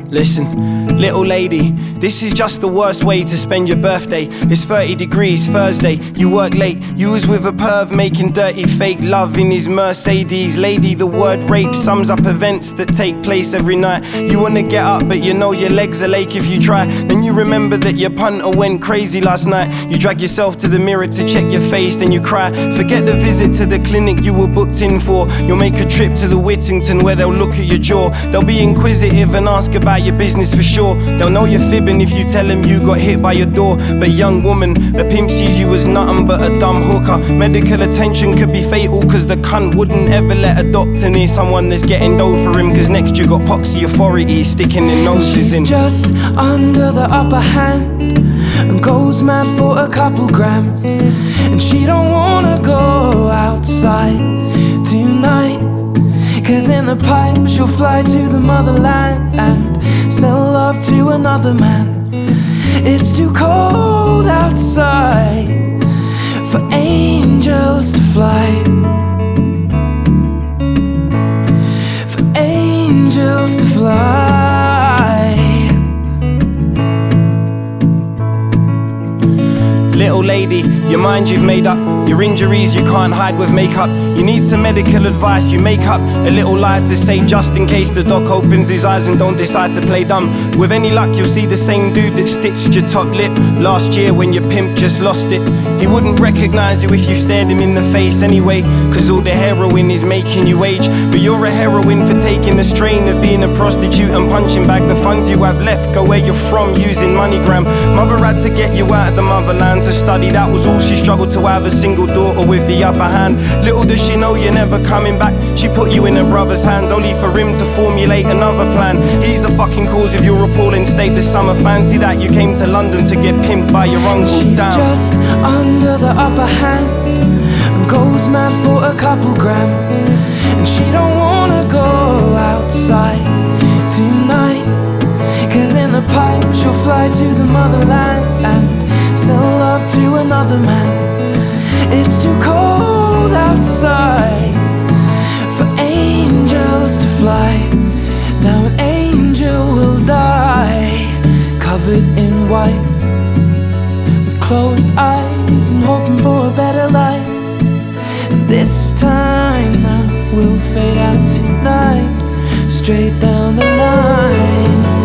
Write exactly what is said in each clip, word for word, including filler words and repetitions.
Listen, little lady, this is just the worst way to spend your birthday. It's thirty degrees, Thursday, you work late. You was with a perv making dirty fake love in his Mercedes. Lady, the word rape sums up events that take place every night. You wanna get up but you know your legs are ache if you try. Then you remember that your punter went crazy last night. You drag yourself to the mirror to check your face, then you cry. Forget the visit to the clinic you were booked in for. You'll make a trip to the Whittington where they'll look at your jaw. They'll be inquisitive and ask about your business for sure. They'll know you're fibbing if you tell them you got hit by your door. But young woman, the pimp sees you as nothing but a dumb hooker. Medical attention could be fatal cause the cunt wouldn't ever let a doctor near someone that's getting dough for him. Cause next you got poxy authority sticking their noses She's in. She's just under the upper hand and goes mad for a couple grams. And she don't wanna go outside tonight, cause in the pipe she'll fly to the motherland and sell love to another man. It's too cold outside for angels to fly, for angels to fly. Little lady, your mind you've made up, your injuries you can't hide with makeup. You need some medical advice, you make up a little lie to say just in case the doc opens his eyes and don't decide to play dumb. With any luck you'll see the same dude that stitched your top lip last year when your pimp just lost it. He wouldn't recognize you if you stared him in the face anyway, cause all the heroin is making you age. But you're a heroine for taking the strain of being a prostitute and punching back the funds you have left. Go where you're from using MoneyGram. Mother had to get you out of the motherland to study, that was all. She struggled to have a single daughter with the upper hand. Little does she know you're never coming back. She put you in her brother's hands only for him to formulate another plan. He's the fucking cause of your appalling state this summer. Fancy that you came to London to get pimped by your uncle. She's Down. just under the upper hand and goes mad for a couple grams. And she don't wanna go outside tonight, cause in the pipe she'll fly to the motherland and sell love to another man. It's too cold outside for angels to fly. Now an angel will die, covered in white, with closed eyes and hoping for a better life. And this time now we'll fade out tonight, straight down the line.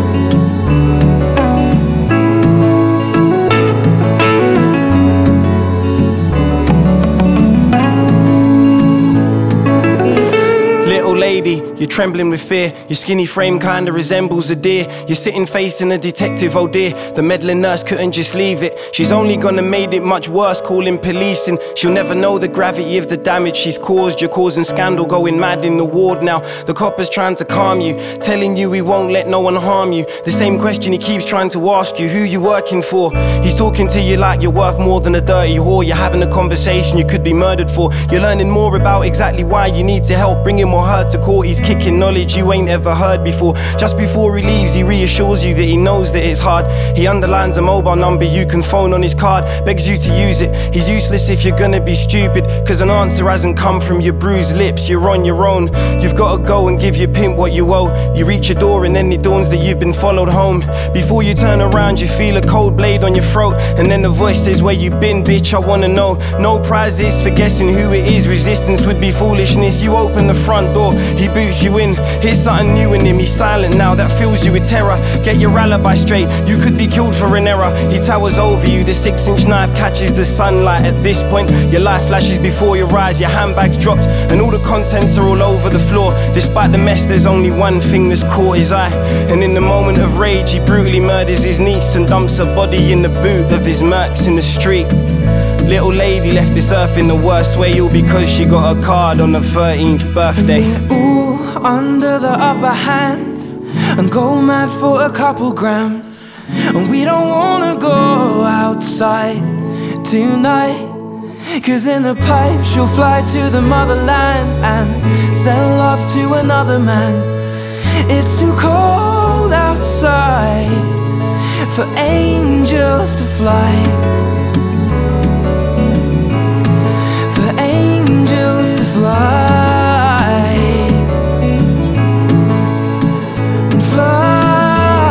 Lady, you're trembling with fear. Your skinny frame kinda resembles a deer. You're sitting facing a detective, oh dear. The meddling nurse couldn't just leave it. She's only gonna made it much worse, calling police, and she'll never know the gravity of the damage she's caused. You're causing scandal, going mad in the ward now. The copper's trying to calm you, telling you he won't let no one harm you. The same question he keeps trying to ask you, who you working for? He's talking to you like you're worth more than a dirty whore. You're having a conversation you could be murdered for. You're learning more about exactly why you need to help bring him or her to court. He's kicking knowledge you ain't ever heard before. Just before he leaves, he reassures you that he knows that it's hard. He underlines a mobile number you can phone on his card, begs you to use it. He's useless if you're gonna be stupid, cause an answer hasn't come from your bruised lips. You're on your own, you've gotta go and give your pimp what you owe. You reach your door and then it dawns that you've been followed home. Before you turn around you feel a cold blade on your throat, and then the voice says, where you been, bitch, I wanna know. No prizes for guessing who it is, resistance would be foolishness. You open the front door, he boots you in. Here's something new in him, he's silent now, that fills you with terror. Get your alibi straight, you could be killed for an error. He towers over you, the six inch knife catches the sunlight. At this point, your life flashes before your eyes. Your handbag's dropped and all the contents are all over the floor. Despite the mess, there's only one thing that's caught his eye, and in the moment of rage he brutally murders his niece and dumps her body in the boot of his Mercs in the street. Little lady left this earth in the worst way, all because she got a card on her thirteenth birthday. We're all under the upper hand and go mad for a couple grams, and we don't wanna go outside tonight, cause in the pipe she'll fly to the motherland and sell love to another man. It's too cold outside for angels to fly, for angels to fly, and fly.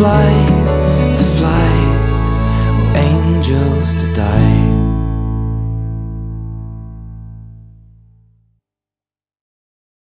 fly, to fly, or angels to die.